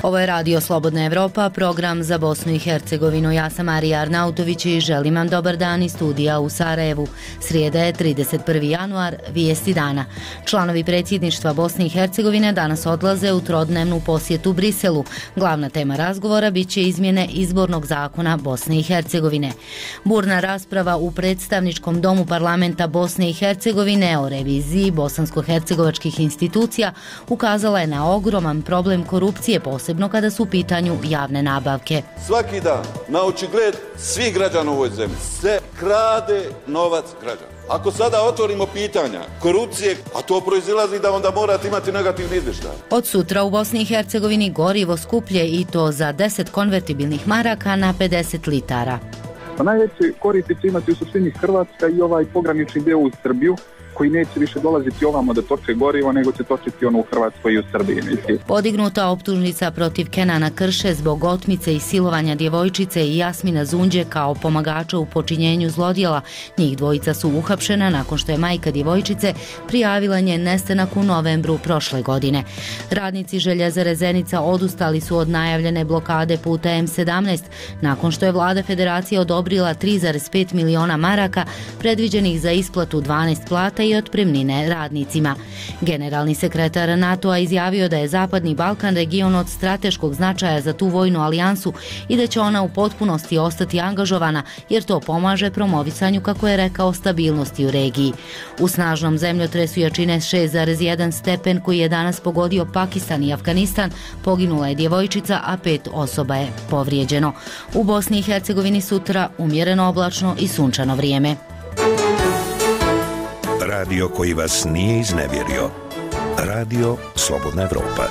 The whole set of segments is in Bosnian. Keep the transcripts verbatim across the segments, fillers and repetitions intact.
Ovo je Radio Slobodna Evropa, program za Bosnu i Hercegovinu. Ja sam Marija Arnautović i želim vam dobar dan iz studija u Sarajevu. Srijeda je trideset prvi januar, vijesti dana. Članovi predsjedništva Bosne i Hercegovine danas odlaze u trodnevnu posjetu Briselu. Glavna tema razgovora bit će izmjene izbornog zakona Bosne i Hercegovine. Burna rasprava u predstavničkom domu parlamenta Bosne i Hercegovine o reviziji bosansko-hercegovačkih institucija ukazala je na ogroman problem korupcije, posebno kada su u pitanju javne nabavke. Svaki dan, na očigled svih građana u ovoj zemlji, se krade novac građana. Ako sada otvorimo pitanja korupcije, a to proizilazi da onda morate imati negativni izvještaj. Od sutra u Bosni i Hercegovini gorivo skuplje i to za deset konvertibilnih maraka na pedeset litara. Pa najveće koristi će imati u suštini Hrvatska i ovaj pogranični dio u Srbiju, koji neće više dolaziti ovamo da toče gorivo, nego će točiti ono u Hrvatskoj i u Srbiji. Mislim. Podignuta optužnica protiv Kenana Krše zbog otmice i silovanja djevojčice i Jasmina Zunđe kao pomagača u počinjenju zlodjela. Njih dvojica su uhapšena nakon što je majka djevojčice prijavila njen nestanak u novembru prošle godine. Radnici Željezare Zenica odustali su od najavljene blokade puta M sedamnaest nakon što je vlada federacije odobrila tri zarez pet miliona maraka predviđenih za isplatu dvanaest plata i otpremnine radnicima. Generalni sekretar NATO-a izjavio da je Zapadni Balkan region od strateškog značaja za tu vojnu alijansu i da će ona u potpunosti ostati angažovana jer to pomaže promovisanju, kako je rekao, stabilnosti u regiji. U snažnom zemljotresu jačine šest zarez jedan stepen koji je danas pogodio Pakistan i Afganistan poginula je djevojčica, a pet osoba je povrijeđeno. U Bosni i Hercegovini sutra umjereno oblačno i sunčano vrijeme. Radio koji vas nije iznevjerio. Radio Slobodna Evropa.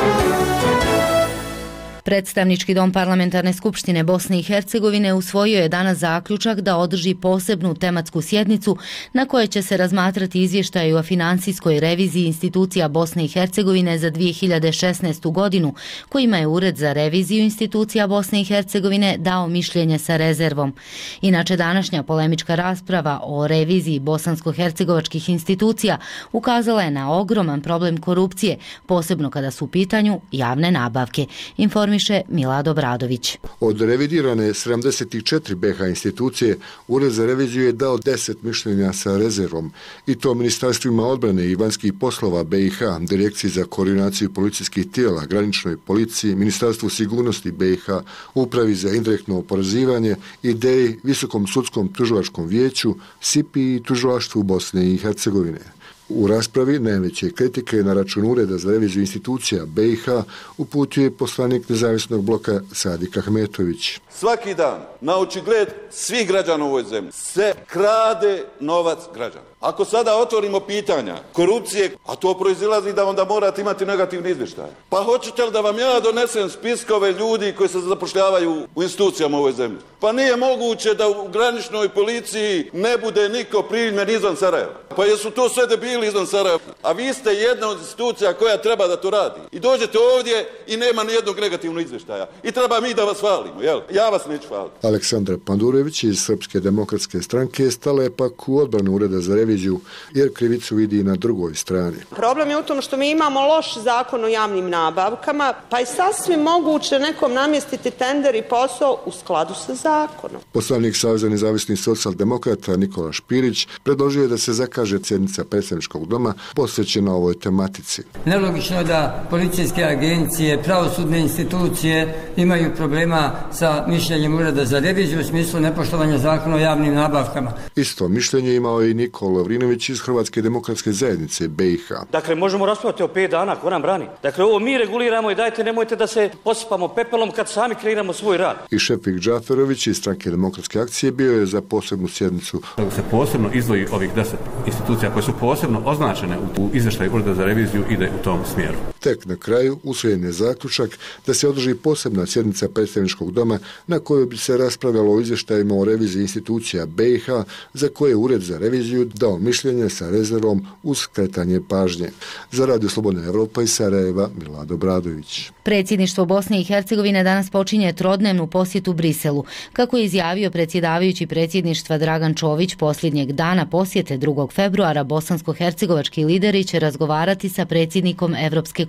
Predstavnički dom Parlamentarne skupštine Bosne i Hercegovine usvojio je danas zaključak da održi posebnu tematsku sjednicu na kojoj će se razmatrati izvještaj o financijskoj reviziji institucija Bosne i Hercegovine za dvije hiljade šesnaestu godinu, kojima je Ured za reviziju institucija Bosne i Hercegovine dao mišljenje sa rezervom. Inače, današnja polemička rasprava o reviziji bosansko-hercegovačkih institucija ukazala je na ogroman problem korupcije, posebno kada su u pitanju javne nabavke. Informi Milado Bradović. Od revidirane sedamdeset četiri B H institucije, Ured za reviziju je dao deset mišljenja sa rezervom, i to ministarstvima odbrane i vanjskih poslova B i H, Direkciji za koordinaciju policijskih tijela, graničnoj policiji, Ministarstvu sigurnosti B i H, Upravi za indirektno oporezivanje, I D E I, Visokom sudskom tužilačkom vijeću, S I P I i Tužilaštvu Bosne i Hercegovine. U raspravi najveće kritike na račun Ureda za reviziju institucija B i H uputio je poslanik nezavisnog bloka Sadik Ahmetović. Svaki dan, na očigled svih građana u ovoj zemlji, se krade novac građana. Ako sada otvorimo pitanja korupcije, a to proizilazi da onda morate imati negativni izvještaj. Pa hoćete li da vam ja donesem spiskove ljudi koji se zapošljavaju u institucijama u ovoj zemlji? Pa nije moguće da u graničnoj policiji ne bude niko primljen izvan Sarajeva. Pa jesu to sve debili izvan Sarajeva? A vi ste jedna od institucija koja treba da to radi. I dođete ovdje i nema nijednog negativnog izvještaja. I treba mi da vas hvalimo, jel? Ja vas neću hvaliti. Aleksandra Pandurević iz Srpske demokratske stranke stala je pak u odbranu Ureda za reviziju, jer krivicu vidi na drugoj strani. Problem je u tom što mi imamo loš zakon o javnim nabavkama, pa je sasvim moguće nekom namjestiti tender i posao u skladu sa zakonom. Poslanik Saveza nezavisnih socijaldemokrata Nikola Špirić predložio je da se zakaže sjednica predstavničkog doma posvećena ovoj tematici. Nelogično je da policijske agencije, pravosudne institucije imaju problema sa mišljenjem Ureda za reviziju u smislu nepoštovanja zakona o javnim nabavkama. Isto mišljenje imao i Nikola Lovrinović iz Hrvatske demokratske zajednice B i H. Dakle, možemo raspravljati o pet dana, ko nam brani. Dakle, ovo mi reguliramo i dajte, nemojte da se posipamo pepelom kad sami kreiramo svoj rad. I Šefik Džaferović iz Stranke demokratske akcije bio je za posebnu sjednicu. Da se posebno izdvoji ovih deset institucija koje su posebno označene u izvještaju Ureda za reviziju, ide u tom smjeru. Tek na kraju usvojen je zaključak da se održi posebna sjednica predstavničkog doma na kojoj bi se raspravljalo o izvještajima o reviziji institucija B i H za koje je Ured za reviziju dao mišljenje sa rezervom uz skretanje pažnje. Za Radio Slobodna Evropa iz Sarajeva, Milado Bradović. Predsjedništvo Bosne i Hercegovine danas počinje trodnevnu posjetu Briselu. Kako je izjavio predsjedavajući predsjedništva Dragan Čović, posljednjeg dana posjete drugog februara bosansko-hercegovački lideri će razgovarati sa predsjednikom Evropske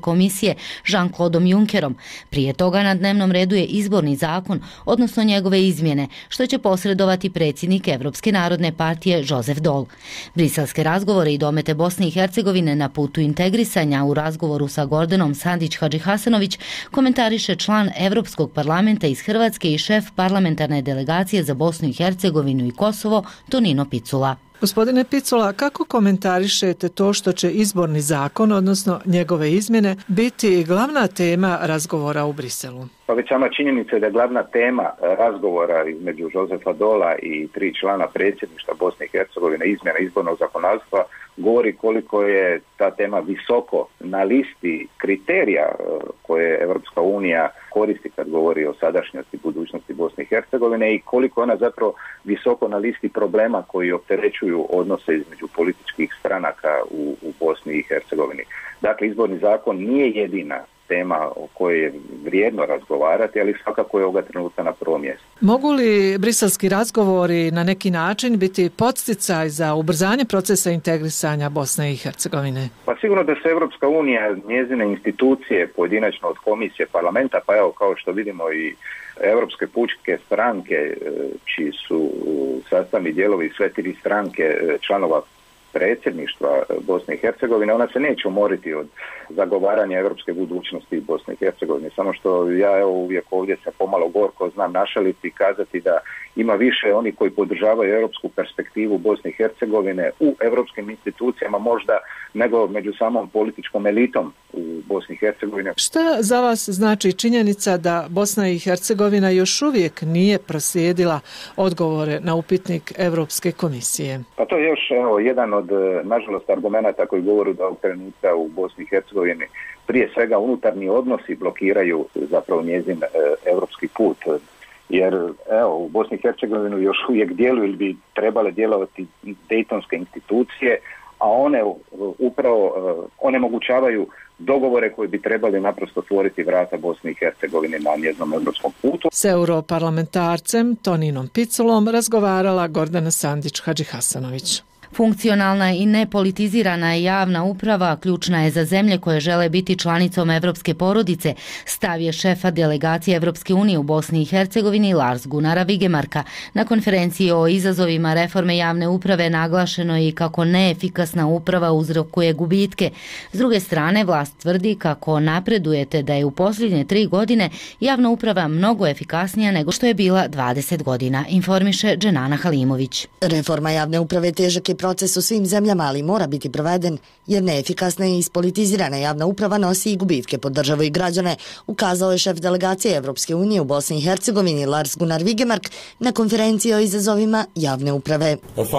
komisije Jean-Claudeom Junckerom. Prije toga na dnevnom redu je izborni zakon, odnosno njegove izmjene, što će posredovati predsjednik Evropske narodne partije Joseph Daul. Briselske razgovore i domete Bosne i Hercegovine na putu integrisanja u razgovoru sa Gordanom Sandić-Hadžihasanović komentariše član Europskog parlamenta iz Hrvatske i šef parlamentarne delegacije za Bosnu i Hercegovinu i Kosovo Tonino Picula. Gospodine Picula, kako komentarišete to što će izborni zakon, odnosno njegove izmjene, biti glavna tema razgovora u Briselu? Pa već sama činjenica je da je glavna tema razgovora između Josefa Daula i tri člana predsjedništva Bosne i Hercegovine izmjena izbornog zakonodavstva govori koliko je ta tema visoko na listi kriterija koje Evropska unija koristi kad govori o sadašnjosti i budućnosti Bosne i Hercegovine i koliko ona zapravo visoko na listi problema koji opterećuju odnose između političkih stranaka u, u Bosni i Hercegovini. Dakle, izborni zakon nije jedina tema o kojoj je vrijedno razgovarati, ali svakako je ovoga trenutka na prvom mjestu. Mogu li briselski razgovori na neki način biti podsticaj za ubrzanje procesa integrisanja Bosne i Hercegovine? Pa sigurno da se Evropska unija, njezine institucije, pojedinačno od komisije, parlamenta, pa evo kao što vidimo i Europske pučke stranke, čiji su sastavni dijelovi sve tri stranke članova predsjedništva Bosne i Hercegovine, ona se neće umoriti od zagovaranja europske budućnosti Bosne i Hercegovine. Samo što ja evo uvijek ovdje se pomalo gorko znam našaliti i kazati da ima više oni koji podržavaju europsku perspektivu Bosne i Hercegovine u europskim institucijama možda nego među samom političkom elitom u Bosni i Hercegovini. Šta za vas znači činjenica da Bosna i Hercegovina još uvijek nije proslijedila odgovore na upitnik Europske komisije? Pa to je još evo, jedan od nažalost argumenata koji govore da ovog trenutka u Bosni i Hercegovini prije svega unutarnji odnosi blokiraju zapravo njezin e, europski put. Jer evo, u Bosni i Hercegovini još uvijek djeluju ili bi trebale djelovati dejtonske institucije, a one upravo onemogućavaju dogovore koji bi trebali naprosto otvoriti vrata Bosni i Hercegovine na njeznom europskom putu. S europarlamentarcem Toninom Piculom razgovarala Gordana Sandić-Hadžihasanović. Funkcionalna i nepolitizirana javna uprava ključna je za zemlje koje žele biti članicom evropske porodice, stav je šefa delegacije Evropske unije u Bosni i Hercegovini Lars Gunnara Vigemarka. Na konferenciji o izazovima reforme javne uprave naglašeno je i kako neefikasna uprava uzrokuje gubitke. S druge strane, vlast tvrdi kako napredujete da je u posljednje tri godine javna uprava mnogo efikasnija nego što je bila dvadeset godina, informiše Dženana Halimović. Reforma javne uprave težak je proces u svim zemljama, ali mora biti proveden, jer neefikasna i ispolitizirana javna uprava nosi i gubitke po državu i građane, ukazao je šef delegacije Evropske unije u Bosni i Hercegovini Lars Gunnar Vigemark na konferenciji o izazovima javne uprave.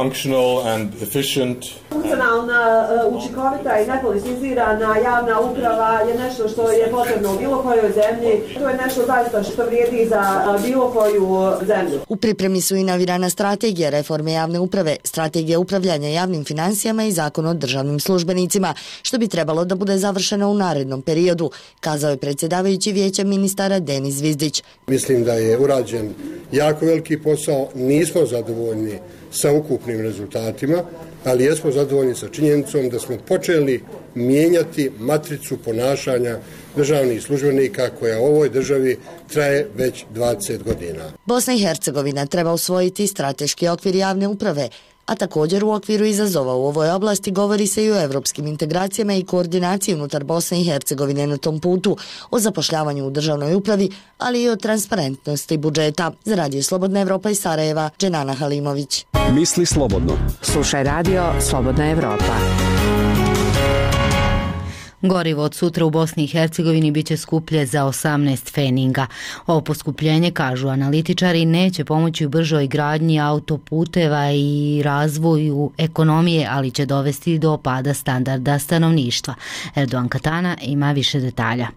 Funkcionalna, učinkovita i nepolitizirana javna uprava je nešto što je potrebno u bilo kojoj zemlji. To je nešto zaista što vrijedi za bilo koju zemlju. U pripremi su inaugurana strategija reforme javne uprave, strategija upravljanja javnim financijama i zakon o državnim službenicima, što bi trebalo da bude završeno u narednom periodu, kazao je predsjedavajući vijeća ministara Denis Zvizdić. Mislim da je urađen jako veliki posao, nismo zadovoljni sa ukupnim rezultatima, ali jesmo zadovoljni sa činjenicom da smo počeli mijenjati matricu ponašanja državnih službenika koja u ovoj državi traje već dvadeset godina. Bosna i Hercegovina treba usvojiti strateški okvir javne uprave, a također u okviru izazova u ovoj oblasti govori se i o evropskim integracijama i koordinaciji unutar Bosne i Hercegovine na tom putu, o zapošljavanju u državnoj upravi, ali i o transparentnosti budžeta. Za Radio Slobodna Evropa iz Sarajeva, Dženana Halimović. Misli slobodno. Slušaj Radio Slobodna Evropa. Gorivo od sutra u Bosni i Hercegovini biće skuplje za osamnaest pfeninga. Ovo poskupljenje, kažu analitičari, neće pomoći u bržoj gradnji autoputeva i razvoju ekonomije, ali će dovesti do pada standarda stanovništva. Erdogan Katana ima više detalja.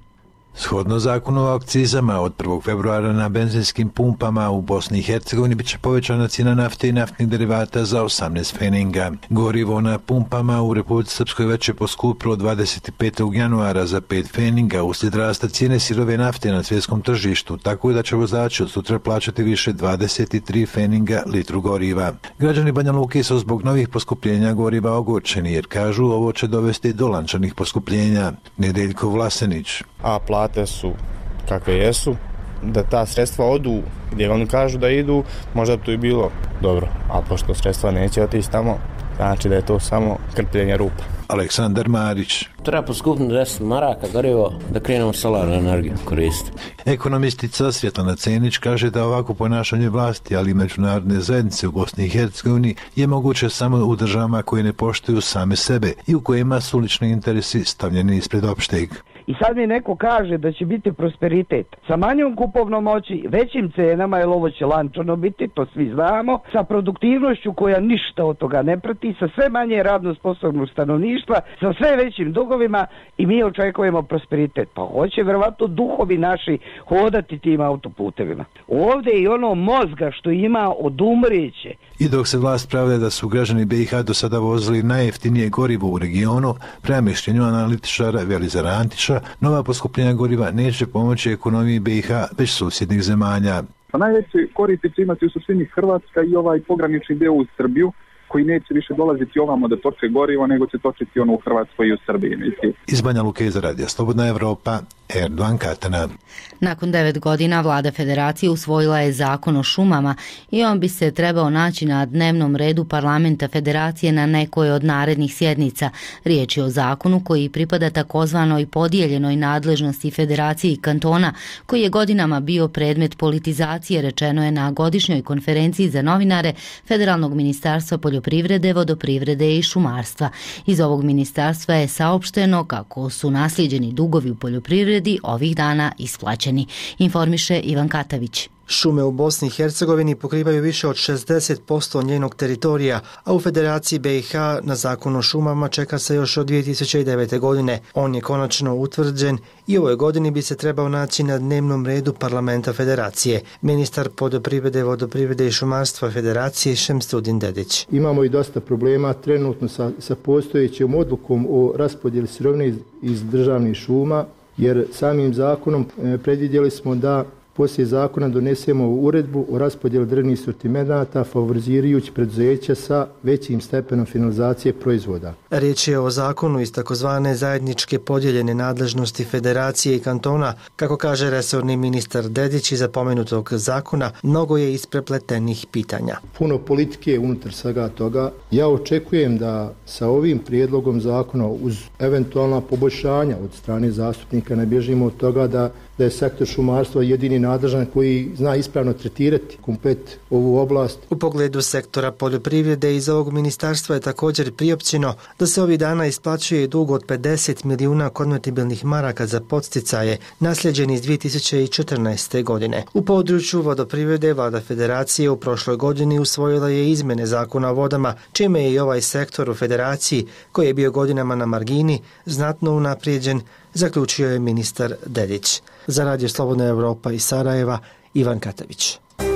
Shodno zakonu o akcizama, od prvog februara na benzinskim pumpama u Bosni i Hercegovini biće povećana cijena nafte i naftnih derivata za osamnaest feninga. Gorivo na pumpama u Republici Srpskoj već je poskupilo dvadeset petog januara za pet feninga uslijed rasta cijene sirove nafte na svjetskom tržištu, tako da će vozači od sutra plaćati više dvadeset tri feninga litru goriva. Građani Banja Luke su zbog novih poskupljenja goriva ogorčeni jer kažu ovo će dovesti do lančanih poskupljenja. Nedeljko Vlasenić. A plate su kakve jesu, da ta sredstva odu gdje oni kažu da idu, možda bi to i bilo dobro, a pošto sredstva neće otići tamo, znači da je to samo krpljenje rupa. Aleksandar Marić. Treba poskupiti deset maraka gorivo da krenemo solarnu energiju koristiti. Ekonomistica Svjetlana Cenić kaže da ovako ponašanje vlasti, ali i međunarodne zajednice u Bosni i Hercegovini je moguće samo u državama koje ne poštuju same sebe i u kojima su lični interesi stavljeni ispred opšteg. I sad mi neko kaže da će biti prosperitet sa manjom kupovnom moći, većim cenama, jer ovo će lančano biti, to svi znamo, sa produktivnošću koja ništa od toga ne prati, sa sve manje radno sposobnog stanovništva, sa sve većim dugovima i mi očekujemo prosperitet. Pa hoće verovatno duhovi naši hodati tim autoputevima. Ovdje i ono mozga što ima odumreće. I dok se vlast pravda da su građani B i H do sada vozili najjeftinije gorivo u regionu, prema mišljenju analitičara Velizara Antića, nova poskupljenja goriva neće pomoći ekonomiji B i H već susjednih zemalja. Pa najveći koristi će imati u suštini Hrvatska i ovaj pogranični deo u Srbiju, koji neće više dolaziti ovamo da toče gorivo, nego će točiti ono u Hrvatskoj i u Srbiji. Mislim. Iz Banja Luke za Radio Slobodna Evropa, Erdogan Katana. Nakon devet godina vlada federacije usvojila je zakon o šumama i on bi se trebao naći na dnevnom redu parlamenta federacije na nekoj od narednih sjednica. Riječ je o zakonu koji pripada takozvanoj podijeljenoj nadležnosti federacije i kantona, koji je godinama bio predmet politizacije, rečeno je na godišnjoj konferenciji za novinare Federalnog ministarstva poljoprivrede, vodoprivrede i šumarstva. Iz ovog ministarstva je saopšteno kako su naslijeđeni dugovi u poljoprivredi ovih dana isplaćeni, informiše Ivan Katavić. Šume u Bosni i Hercegovini pokrivaju više od šezdeset posto njenog teritorija, a u Federaciji B i H na zakon o šumama čeka se još od dvije tisuće devete. godine. On je konačno utvrđen i ovoj godini bi se trebao naći na dnevnom redu parlamenta federacije. Ministar poljoprivrede, vodoprivrede i šumarstva federacije Šemstudin Dedić. Imamo i dosta problema trenutno sa, sa postojećom odlukom o raspodjeli sirovine iz, iz državnih šuma, jer samim zakonom predvidjeli smo da poslije zakona donesemo uredbu o raspodjeli drvnih sortimenata favorizirajući preduzeća sa većim stepenom finalizacije proizvoda. Riječ je o zakonu iz takozvane zajedničke podijeljene nadležnosti federacije i kantona. Kako kaže resorni ministar Dedić, iza pomenutog zakona mnogo je isprepletenih pitanja. Puno politike unutar svega toga. Ja očekujem da sa ovim prijedlogom zakona uz eventualna poboljšanja od strane zastupnika ne bježimo od toga da da je sektor šumarstva jedini nadležan koji zna ispravno tretirati komplet ovu oblast. U pogledu sektora poljoprivrede iz ovog ministarstva je također priopćeno da se ovih dana isplaćuje dug od pedeset milijuna konvertibilnih maraka za podsticaje nasljeđeni iz dvije tisuće četrnaeste. godine. U području vodoprivrede vlada federacije u prošloj godini usvojila je izmene zakona o vodama, čime je i ovaj sektor u federaciji, koji je bio godinama na margini, znatno unaprijeđen, zaključio je ministar Dedić. Za Radio Slobodna Evropa iz Sarajeva, Ivan Katavić.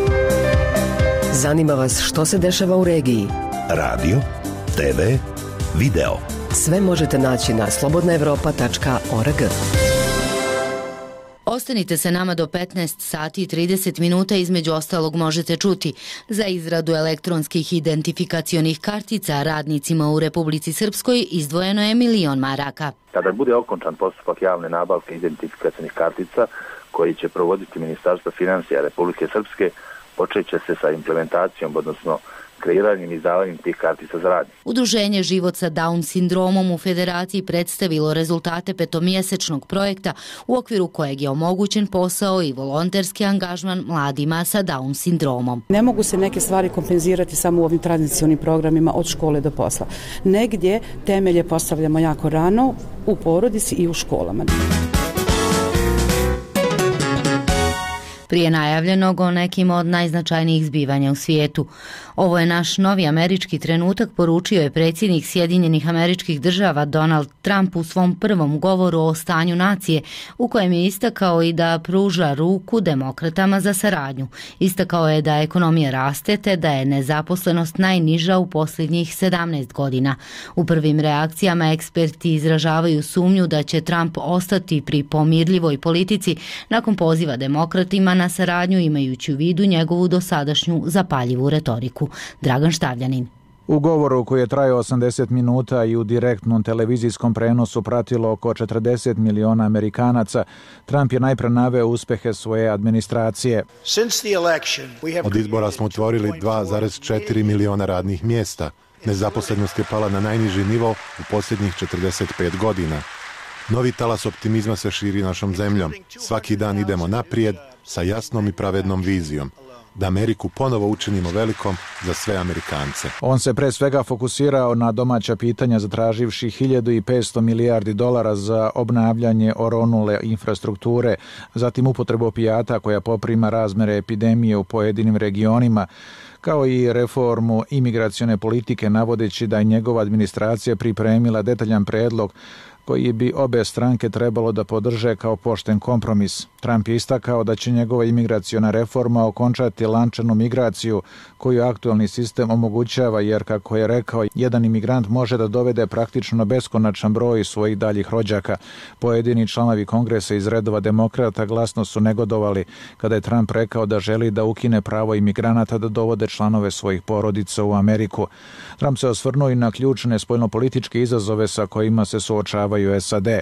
Zanima vas što se dešava u regiji? Radio, te ve, video. Sve možete naći na slobodna evropa tačka org. Ostanite se nama do petnaest sati i trideset minuta, između ostalog možete čuti: za izradu elektronskih identifikacionih kartica radnicima u Republici Srpskoj izdvojeno je milion maraka. Kada bude okončan postupak javne nabavke identifikacionih kartica koji će provoditi Ministarstvo financija Republike Srpske, počet će se sa implementacijom, odnosno kreiranjem i izdavanjem tih kartica za radnje. Udruženje Život sa Down sindromom u Federaciji predstavilo rezultate petomjesečnog projekta u okviru kojeg je omogućen posao i volonterski angažman mladima sa Down sindromom. Ne mogu se neke stvari kompenzirati samo u ovim tradicionalnim programima od škole do posla. Negdje temelje postavljamo jako rano u porodici i u školama. prije najavljenog o nekim od najznačajnijih zbivanja u svijetu. Ovo je naš novi američki trenutak, poručio je predsjednik Sjedinjenih Američkih Država Donald Trump u svom prvom govoru o stanju nacije, u kojem je istakao i da pruža ruku demokratama za saradnju. Istakao je da ekonomija raste te da je nezaposlenost najniža u posljednjih sedamnaest godina. U prvim reakcijama eksperti izražavaju sumnju da će Trump ostati pri pomirljivoj politici nakon poziva demokratima na saradnju, imajući u vidu njegovu dosadašnju zapaljivu retoriku. Dragan Štavljanin. U govoru koji je trajao osamdeset minuta i u direktnom televizijskom prenosu pratilo oko četrdeset miliona Amerikanaca, Trump je najpre naveo uspehe svoje administracije. Od izbora smo otvorili dva zarez četiri miliona radnih mjesta. Nezaposlenost je pala na najniži nivo u posljednjih četrdeset pet godina. Novi talas optimizma se širi našom zemljom. Svaki dan idemo naprijed sa jasnom i pravednom vizijom. Da Ameriku ponovo učinimo velikom za sve Amerikance. On se pre svega fokusirao na domaća pitanja, zatraživši hiljadu petsto milijardi dolara za obnavljanje oronule infrastrukture, zatim upotrebu opijata koja poprima razmere epidemije u pojedinim regionima, kao i reformu imigracione politike, navodeći da je njegova administracija pripremila detaljan predlog koji bi obe stranke trebalo da podrže kao pošten kompromis. Trump je istakao da će njegova imigraciona reforma okončati lančanu migraciju koju aktualni sistem omogućava, jer, kako je rekao, jedan imigrant može da dovede praktično beskonačan broj svojih daljih rođaka. Pojedini članovi kongresa iz redova demokrata glasno su negodovali kada je Trump rekao da želi da ukine pravo imigranata da dovode članove svojih porodica u Ameriku. Trump se osvrnuo i na ključne spoljnopolitičke izazove sa kojima se suočavaju S A D.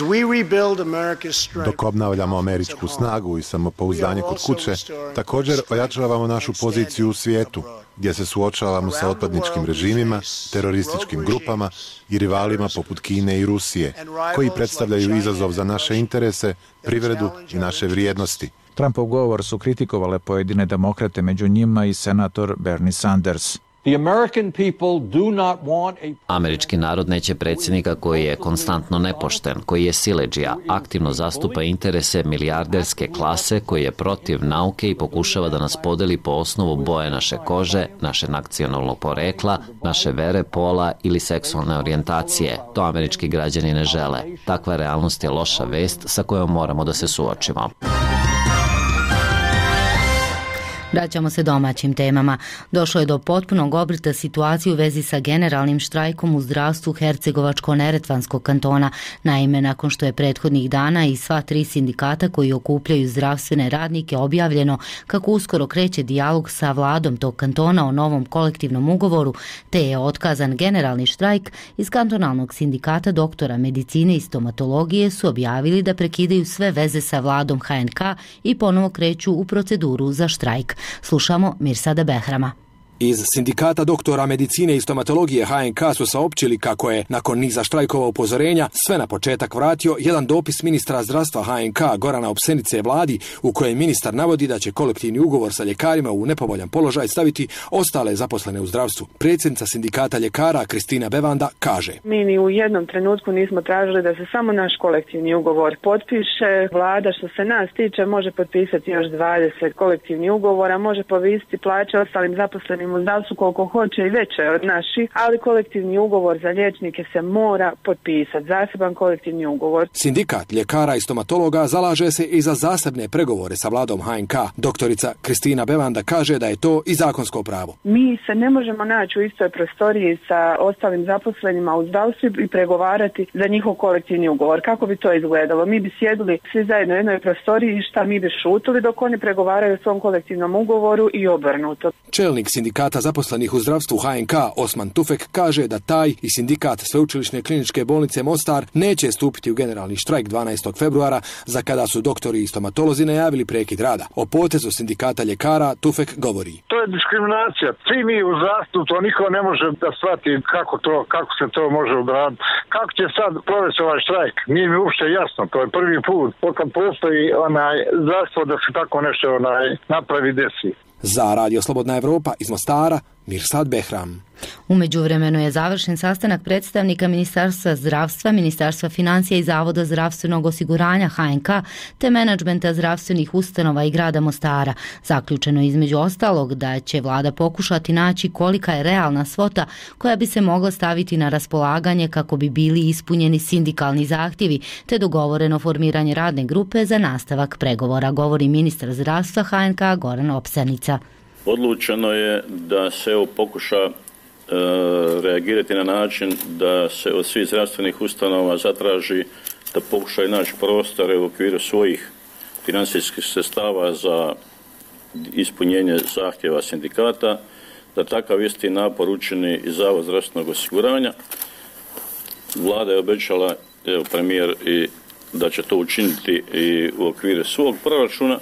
Dok obnavljamo američku snagu i samopouzdanje kod kuće, također ojačavamo našu poziciju u svijetu, gdje se suočavamo sa otpadničkim režimima, terorističkim grupama i rivalima poput Kine i Rusije, koji predstavljaju izazov za naše interese, privredu i naše vrijednosti. Trumpov govor su kritikovale pojedine demokrate, među njima i senator Bernie Sanders. Američki narod neće predsjednika koji je konstantno nepošten, koji je siledžija, aktivno zastupa interese milijarderske klase, koji je protiv nauke i pokušava da nas podeli po osnovu boje naše kože, naše nacionalnog porekla, naše vere, pola ili seksualne orijentacije. To američki građani ne žele. Takva realnost je loša vest sa kojom moramo da se suočimo. Vraćamo se domaćim temama. Došlo je do potpunog obrta situacije u vezi sa generalnim štrajkom u zdravstvu Hercegovačko-neretvanskog kantona. Naime, nakon što je prethodnih dana i sva tri sindikata koji okupljaju zdravstvene radnike objavljeno kako uskoro kreće dijalog sa vladom tog kantona o novom kolektivnom ugovoru, te je otkazan generalni štrajk, iz kantonalnog sindikata doktora medicine i stomatologije su objavili da prekidaju sve veze sa vladom H N K i ponovo kreću u proceduru za štrajk. Slušamo Mirsada Behrama. Iz sindikata doktora medicine i stomatologije H N K su saopćili kako je, nakon niza štrajkova upozorenja, sve na početak vratio jedan dopis ministra zdravstva H N K Gorana Opsenice vladi, u kojem ministar navodi da će kolektivni ugovor sa ljekarima u nepovoljan položaj staviti ostale zaposlene u zdravstvu. Predsjednica sindikata ljekara Kristina Bevanda kaže: Mi ni u jednom trenutku nismo tražili da se samo naš kolektivni ugovor potpiše. Vlada, što se nas tiče, može potpisati još dvadeset kolektivnih ugovora, može povisiti plaće ostalim zaposlenim u zdravstvu koliko hoće i veće od naših, ali kolektivni ugovor za liječnike se mora potpisati, zaseban kolektivni ugovor. Sindikat ljekara i stomatologa zalaže se i za zasebne pregovore sa vladom H N K. Doktorica Kristina Bevanda kaže da je to i zakonsko pravo. Mi se ne možemo naći u istoj prostoriji sa ostalim zaposlenima u zdravstvu i pregovarati za njihov kolektivni ugovor. Kako bi to izgledalo? Mi bi sjedili svi zajedno u jednoj prostoriji i šta, mi bi šutili dok oni pregovaraju o svom kolektivnom ugovoru i obrnuto. Čelnik sindikata zaposlenih u zdravstvu H N K Osman Tufek kaže da taj i sindikat Sveučilišne kliničke bolnice Mostar neće stupiti u generalni štrajk dvanaestog februara, za kada su doktori i stomatolozi najavili prekid rada. O potezu sindikata ljekara Tufek govori: To je diskriminacija. Svi mi u zdravstvu, to niko ne može da shvati kako to, kako se to može obraniti. Kako će sad provesti ovaj štrajk? Nije mi uopšte jasno. To je prvi put pokad postoji onaj zdravstvo da se tako nešto onaj napravi desi. Za Radio Slobodna Evropa iz Mostara, Mirsad Behram. U međuvremenu je završen sastanak predstavnika Ministarstva zdravstva, Ministarstva financija i Zavoda zdravstvenog osiguranja H N K te menadžmenta zdravstvenih ustanova i grada Mostara. Zaključeno je između ostalog da će vlada pokušati naći kolika je realna svota koja bi se mogla staviti na raspolaganje kako bi bili ispunjeni sindikalni zahtjevi te dogovoreno formiranje radne grupe za nastavak pregovora, govori ministar zdravstva H N K Goran Opsanica. Odlučeno je da se evo pokuša e, reagirati na način da se od svih zdravstvenih ustanova zatraži da pokušaju naći prostore u okviru svojih financijskih sredstava za ispunjenje zahtjeva sindikata, da takav isti napor učini i Zavod zdravstvenog osiguranja. Vlada je obećala, evo premijer, i da će to učiniti i u okviru svog proračuna.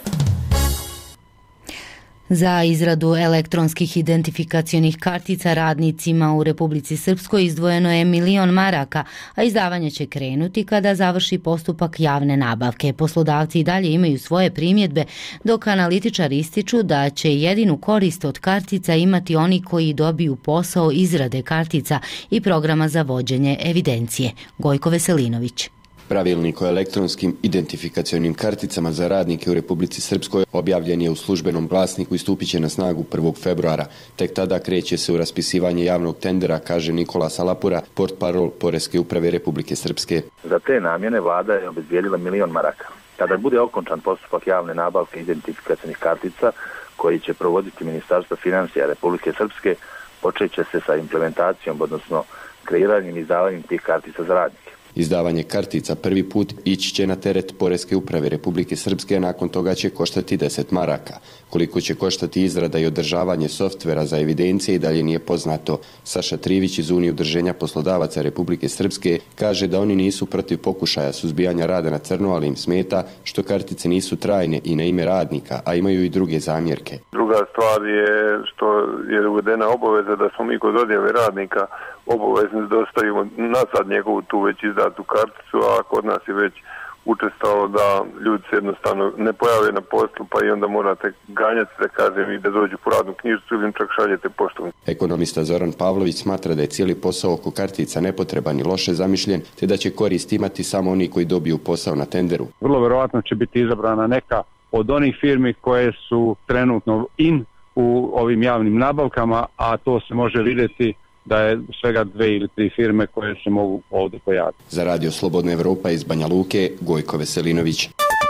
Za izradu elektronskih identifikacionih kartica radnicima u Republici Srpskoj izdvojeno je milion maraka, a izdavanje će krenuti kada završi postupak javne nabavke. Poslodavci i dalje imaju svoje primjedbe, dok analitičari ističu da će jedinu korist od kartica imati oni koji dobiju posao izrade kartica i programa za vođenje evidencije. Gojko Veselinović. Pravilnik o elektronskim identifikacionim karticama za radnike u Republici Srpskoj objavljen je u službenom glasniku i stupit će na snagu prvog februara. Tek tada kreće se u raspisivanje javnog tendera, kaže Nikola Salapura, portparol Poreske uprave Republike Srpske. Za te namjene vlada je obezbijedila milion maraka. Kada bude okončan postupak javne nabavke identifikacionih kartica koji će provoditi Ministarstvo financija Republike Srpske, počet će se sa implementacijom, odnosno kreiranjem i izdavanjem tih kartica za radnike. Izdavanje kartica prvi put ići će na teret Poreske uprave Republike Srpske, a nakon toga će koštati deset maraka. Koliko će koštati izrada i održavanje softvera za evidencije i dalje nije poznato. Saša Trivić iz Unije udruženja poslodavaca Republike Srpske kaže da oni nisu protiv pokušaja suzbijanja rada na crno, ali im smeta što kartice nisu trajne i na ime radnika, a imaju i druge zamjerke. Druga stvar je što je uvedena obaveza da smo mi kod odjave radnika obavezni da dostavimo nazad njegovu tu već izdatu karticu, a kod nas je već učestalo da ljudi se jednostavno ne pojave na poslu, pa i onda morate ganjati, da kažem, i da dođu po radnu knjižicu ili im čak šaljete poštom. Ekonomista Zoran Pavlović smatra da je cijeli posao oko kartica nepotreban i loše zamišljen, te da će korist imati samo oni koji dobiju posao na tenderu. Vrlo verovatno će biti izabrana neka od onih firmi koje su trenutno in u ovim javnim nabavkama, a to se može vidjeti da je svega dve ili tri firme koje se mogu ovdje pojaviti. Za Radio Slobodna Evropa iz Banja Luke, Gojko Veselinović.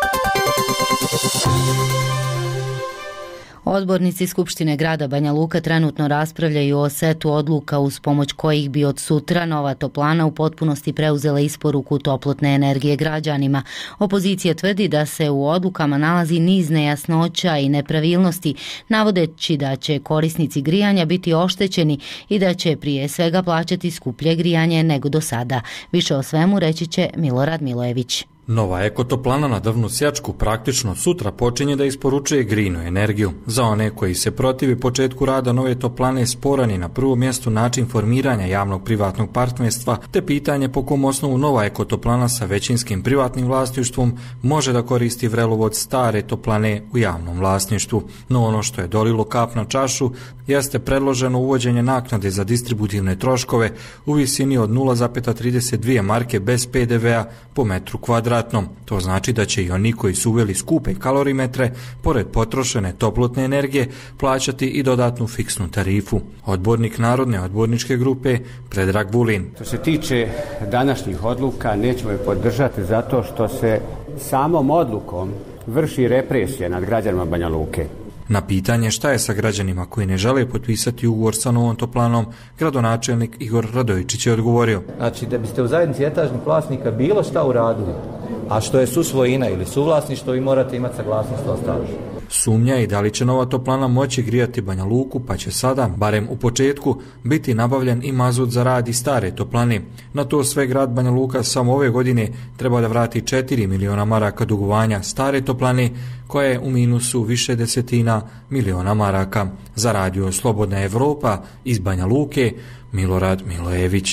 Odbornici Skupštine grada Banja Luka trenutno raspravljaju o setu odluka uz pomoć kojih bi od sutra nova toplana u potpunosti preuzela isporuku toplotne energije građanima. Opozicija tvrdi da se u odlukama nalazi niz nejasnoća i nepravilnosti, navodeći da će korisnici grijanja biti oštećeni i da će prije svega plaćati skuplje grijanje nego do sada. Više o svemu reći će Milorad Milojević. Nova ekotoplana na drvnu sjačku praktično sutra počinje da isporučuje grinu energiju. Za one koji se protivi početku rada nove toplane sporan je na prvom mjestu način formiranja javnog privatnog partnerstva te pitanje po kom osnovu nova ekotoplana sa većinskim privatnim vlasništvom može da koristi vrelovod stare toplane u javnom vlasništvu. No ono što je dolilo kap na čašu jeste predloženo uvođenje naknade za distributivne troškove u visini od nula zarez trideset dvije marke bez P D V-a po metru kvadratnom. To znači da će i oni koji su uveli skupe kalorimetre, pored potrošene toplotne energije, plaćati i dodatnu fiksnu tarifu. Odbornik Narodne odborničke grupe Predrag Vulin. Što se tiče današnjih odluka, nećemo je podržati zato što se samom odlukom vrši represija nad građanima Banja Luke. Na pitanje šta je sa građanima koji ne žele potpisati ugovor sa novom toplanom, gradonačelnik Igor Radojičić je odgovorio. Znači da biste u zajednici etažnih vlasnika bilo šta uradili, a što je susvojina ili suvlasništvo, vi morate imati saglasnost ostalih. Sumnja i da li će nova toplana moći grijati Banja Luku, pa će sada, barem u početku, biti nabavljen i mazut za rad i stare toplane. Na to sve grad Banja Luka samo ove godine treba da vrati četiri miliona maraka dugovanja stare toplane, koja je u minusu više desetina miliona maraka. Za Radio Slobodna Evropa iz Banja Luke, Milorad Milojević.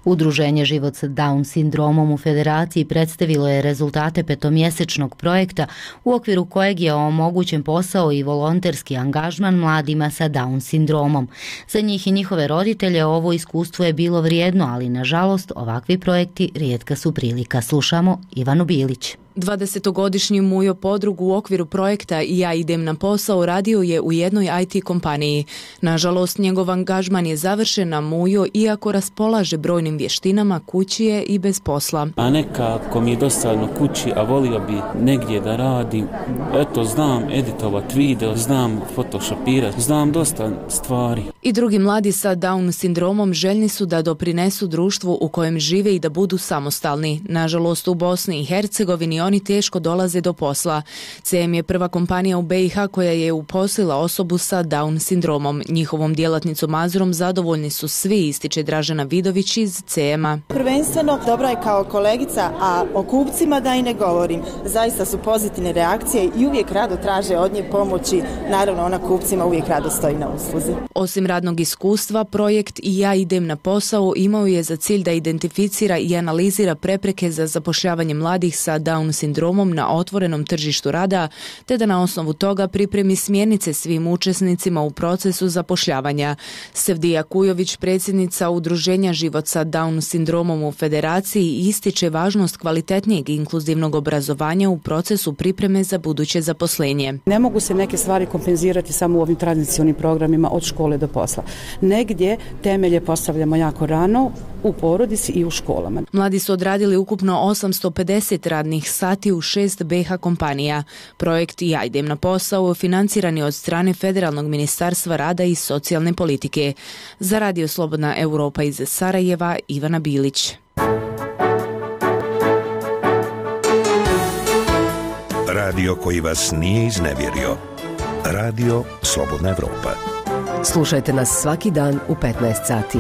Udruženje Život sa Down sindromom u Federaciji predstavilo je rezultate petomjesečnog projekta u okviru kojeg je omogućen posao i volonterski angažman mladima sa Down sindromom. Za njih i njihove roditelje ovo iskustvo je bilo vrijedno, ali nažalost ovakvi projekti rijetka su prilika. Slušamo Ivanu Bilić. dvadesetogodišnji Mujo Podrug u okviru projekta I ja idem na posao radio je u jednoj I T kompaniji. Nažalost, njegov angažman je završen, a Mujo, iako raspolaže brojnim vještinama, kući je i bez posla. A nekako mi je dosadno kući, a volio bi negdje da radim. Eto, znam editovat video, znam photoshopirat, znam dosta stvari. I drugi mladi sa Down sindromom željni su da doprinesu društvu u kojem žive i da budu samostalni. Nažalost, u Bosni i Hercegovini oni teško dolaze do posla. C M je prva kompanija u B i H koja je uposlila osobu sa Down sindromom. Njihovom djelatnicom Azurom zadovoljni su svi, ističe Dražena Vidović iz C M-a. Prvenstveno dobra je kao kolegica, a o kupcima da i ne govorim. Zaista su pozitivne reakcije i uvijek rado traže od nje pomoći. Naravno, ona kupcima uvijek rado stoji na usluzi. Osim radnog iskustva, projekt I ja idem na posao imao je za cilj da identificira i analizira prepreke za zapošljavanje mladih sa Down sindromom na otvorenom tržištu rada, te da na osnovu toga pripremi smjernice svim učesnicima u procesu zapošljavanja. Sevdija Kujović, predsjednica Udruženja Život sa Down sindromom u Federaciji, ističe važnost kvalitetnijeg i inkluzivnog obrazovanja u procesu pripreme za buduće zaposlenje. Ne mogu se neke stvari kompenzirati samo u ovim tradicionalnim programima od škole do posla. Negdje temelje postavljamo jako rano, u porodici i u školama. Mladi su odradili ukupno osamsto pedeset radnih sati u šest B i H kompanija. Projekt I ja idem na posao financiran je od strane Federalnog ministarstva rada i socijalne politike. Za Radio Slobodna Europa iz Sarajeva, Ivana Bilić. Radio koji vas nije iznevjerio. Radio Slobodna Europa. Slušajte nas svaki dan u petnaest sati.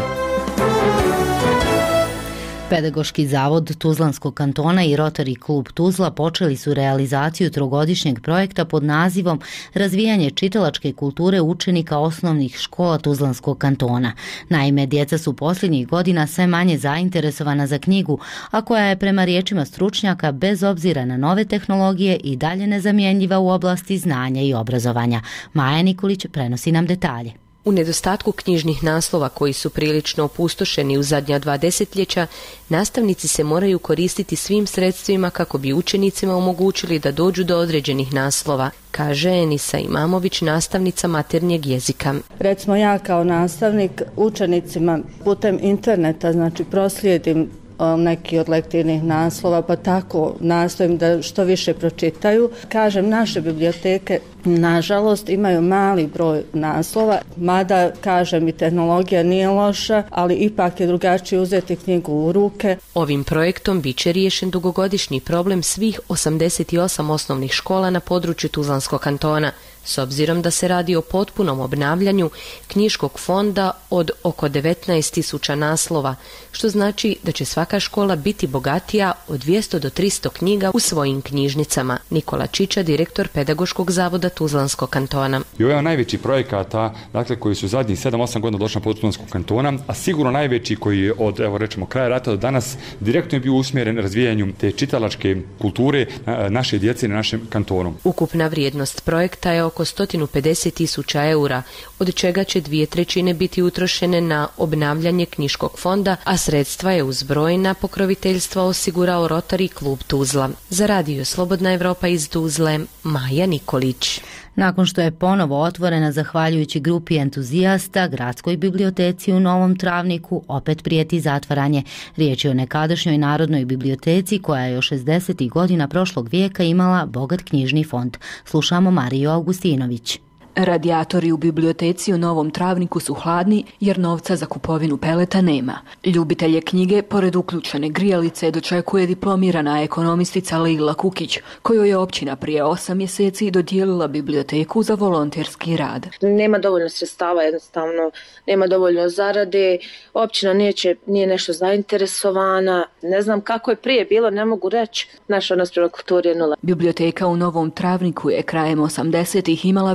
Pedagoški zavod Tuzlanskog kantona i Rotary klub Tuzla počeli su realizaciju trogodišnjeg projekta pod nazivom Razvijanje čitalačke kulture učenika osnovnih škola Tuzlanskog kantona. Naime, djeca su posljednjih godina sve manje zainteresovana za knjigu, a koja je prema riječima stručnjaka bez obzira na nove tehnologije i dalje nezamjenjiva u oblasti znanja i obrazovanja. Maja Nikolić prenosi nam detalje. U nedostatku knjižnih naslova koji su prilično opustošeni u zadnja dva desetljeća, nastavnici se moraju koristiti svim sredstvima kako bi učenicima omogućili da dođu do određenih naslova, kaže Enisa Imamović, nastavnica maternjeg jezika. Recimo ja kao nastavnik učenicima putem interneta, znači proslijedim neki od lektivnih naslova, pa tako nastojim da što više pročitaju. Kažem, naše biblioteke nažalost imaju mali broj naslova, mada, kažem, i tehnologija nije loša, ali ipak je drugačije uzeti knjigu u ruke. Ovim projektom bit će riješen dugogodišnji problem svih osamdeset osam osnovnih škola na području Tuzlanskog kantona, s obzirom da se radi o potpunom obnavljanju knjiškog fonda od oko devetnaest tisuća naslova, što znači da će svaka škola biti bogatija od dvjesto do tristo knjiga u svojim knjižnicama. Nikola Čiča, direktor Pedagoškog zavoda Tuzlanskog kantona. I ovo je najveći projekata, dakle, koji su zadnjih sedam osam godina došli na području Tuzlanskog kantona, a sigurno najveći koji je od, evo rečemo, kraja rata do danas direktno je bio usmjeren razvijanju te čitalačke kulture naše djece na našem kantonu. Ukupna vrijednost projekta je oko sto pedeset tisuća eura, od čega će dvije trećine biti utrošene na obnavljanje knjiškog fonda, a sredstva je uz brojna pokroviteljstva osigurao Rotary klub Tuzla. Za Radio Slobodna Europa iz Tuzle, Maja Nikolić. Nakon što je ponovo otvorena zahvaljujući grupi entuzijasta, gradskoj biblioteci u Novom Travniku opet prijeti zatvaranje. Riječ je o nekadašnjoj Narodnoj biblioteci koja je još šezdesetih godina prošlog vijeka imala bogat knjižni fond. Slušamo Mariju Augustinović. Radijatori u biblioteci u Novom Travniku su hladni jer novca za kupovinu peleta nema. Ljubitelje knjige, pored uključene grijalice, dočekuje diplomirana ekonomistica Lila Kukić, kojoj je općina prije osam mjeseci dodijelila biblioteku za volonterski rad. Nema dovoljno sredstava, jednostavno nema dovoljno zarade, općina neće, nije nešto zainteresovana, ne znam kako je prije bilo, ne mogu reći, naš odnos prema kulturi je nula. Biblioteka u Novom Travniku je krajem osamdesetih imala više od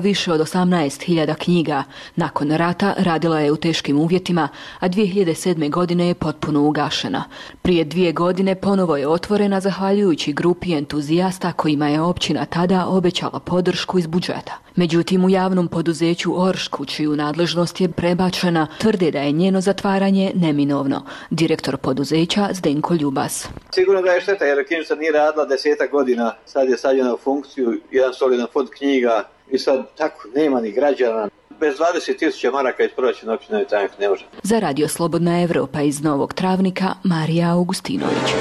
osamnaest hiljada knjiga. Nakon rata radila je u teškim uvjetima, a dvije hiljade sedme. godine je potpuno ugašena. Prije dvije godine ponovo je otvorena zahvaljujući grupi entuzijasta kojima je općina tada obećala podršku iz budžeta. Međutim, u javnom poduzeću Oršku, čiju nadležnost je prebačena, tvrde da je njeno zatvaranje neminovno. Direktor poduzeća Zdenko Ljubas. Sigurno da je šteta jer knjižnica nije radila desetak godina, sad je stavljena u funkciju, jedan solidan fond knjiga i sad tako nema ni građana. Bez dvadeset tisuća maraka iz proračuna općine Travnik ne može. Za Radio Slobodna Evropa iz Novog Travnika, Marija Augustinović.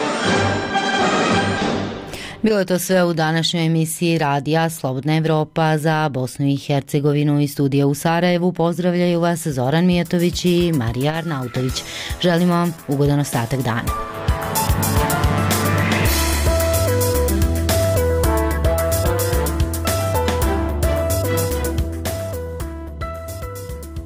Bilo je to sve u današnjoj emisiji Radija Slobodna Evropa. Za Bosnu i Hercegovinu i studija u Sarajevu pozdravljaju vas Zoran Mijatović i Marija Arnautović. Želimo ugodan ostatak dana.